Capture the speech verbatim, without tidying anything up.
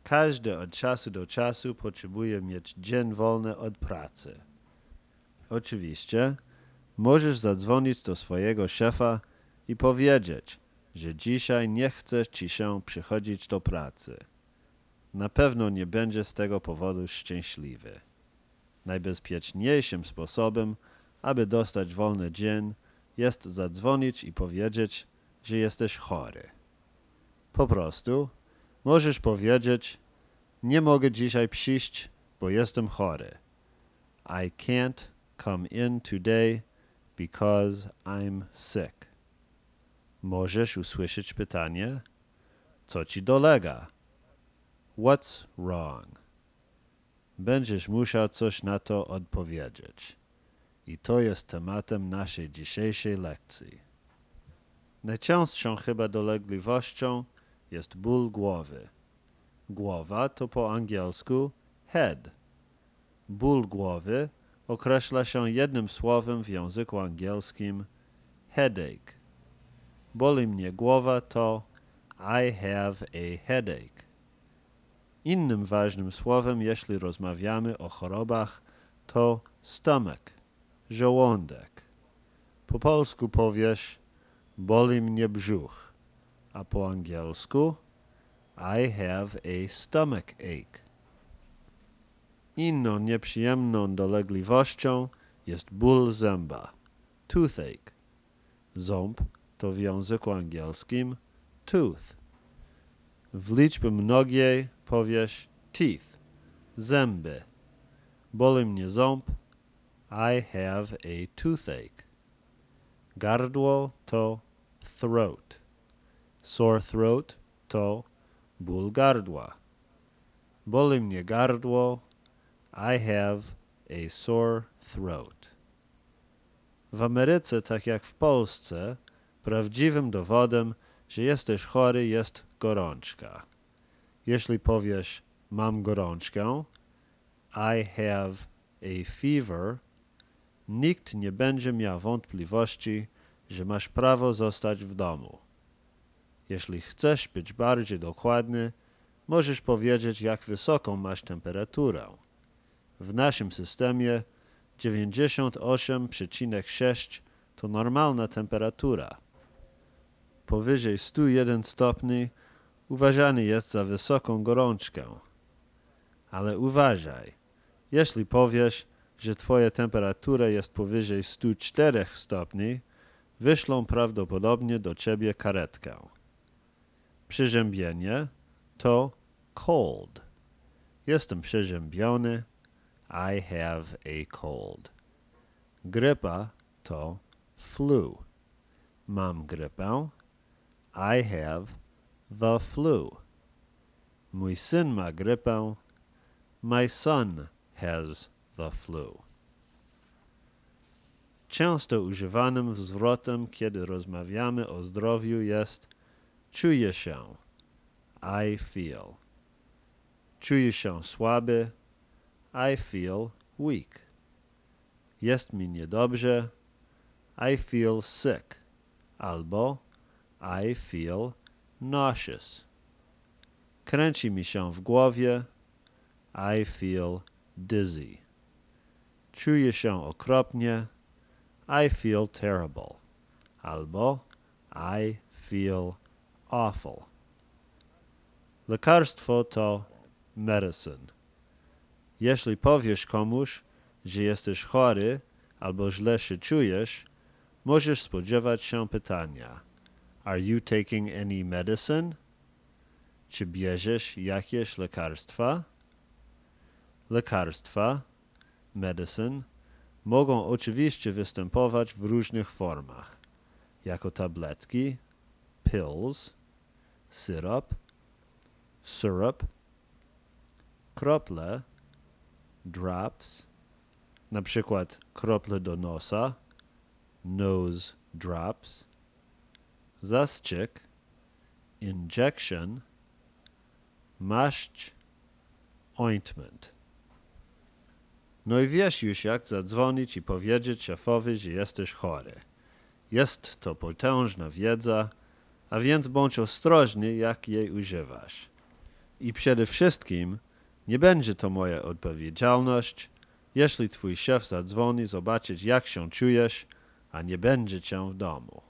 Każdy od czasu do czasu potrzebuje mieć dzień wolny od pracy. Oczywiście możesz zadzwonić do swojego szefa i powiedzieć, że dzisiaj nie chce ci się przychodzić do pracy. Na pewno nie będzie z tego powodu szczęśliwy. Najbezpieczniejszym sposobem, aby dostać wolny dzień, jest zadzwonić i powiedzieć, że jesteś chory. Po prostu możesz powiedzieć: nie mogę dzisiaj przyjść, bo jestem chory. I can't come in today because I'm sick. Możesz usłyszeć pytanie: co ci dolega? What's wrong? Będziesz musiał coś na to odpowiedzieć. I to jest tematem naszej dzisiejszej lekcji. Najczęstszą chyba dolegliwością jest ból głowy. Głowa to po angielsku head. Ból głowy określa się jednym słowem w języku angielskim headache. Boli mnie głowa to I have a headache. Innym ważnym słowem, jeśli rozmawiamy o chorobach, to stomach, żołądek. Po polsku powiesz boli mnie brzuch, a po angielsku I have a stomach ache. Inną nieprzyjemną dolegliwością jest ból zęba, toothache. Ząb to w języku angielskim tooth. W liczbie mnogiej powiesz teeth, zęby. Boli mnie ząb, I have a toothache. Gardło to throat. Sore throat to ból gardła. Boli mnie gardło, I have a sore throat. W Ameryce, tak jak w Polsce, prawdziwym dowodem, że jesteś chory, jest gorączka. Jeśli powiesz mam gorączkę, I have a fever, nikt nie będzie miał wątpliwości, że masz prawo zostać w domu. Jeśli chcesz być bardziej dokładny, możesz powiedzieć, jak wysoką masz temperaturę. W naszym systemie dziewięćdziesiąt osiem przecinek sześć to normalna temperatura. Powyżej sto jeden stopni uważany jest za wysoką gorączkę. Ale uważaj, jeśli powiesz, że twoja temperatura jest powyżej sto cztery stopni, wyślą prawdopodobnie do ciebie karetkę. Przeziębienie to cold. Jestem przeziębiony, I have a cold. Grypa to flu. Mam grypę, I have the flu. Mój syn ma grypę, my son has the flu. Często używanym zwrotem, kiedy rozmawiamy o zdrowiu, jest czuję się, I feel. Czuję się słaby, I feel weak. Jest mi niedobrze, I feel sick. Albo I feel nauseous. Kręci mi się w głowie, I feel dizzy. Czuję się okropnie, I feel terrible. Albo I feel awful. Lekarstwo to medicine. Jeśli powiesz komuś, że jesteś chory albo źle się czujesz, możesz spodziewać się pytania: Are you taking any medicine? Czy bierzesz jakieś lekarstwa? Lekarstwa, medicine, mogą oczywiście występować w różnych formach, jako tabletki, pills, syrop, syrup, krople, drops, na przykład krople do nosa, nose drops, zastrzyk, injection, maść, ointment. No i wiesz już, jak zadzwonić i powiedzieć szefowi, że jesteś chory. Jest to potężna wiedza, a więc bądź ostrożny, jak jej używasz. I przede wszystkim nie będzie to moja odpowiedzialność, jeśli twój szef zadzwoni zobaczyć, jak się czujesz, a nie będzie cię w domu.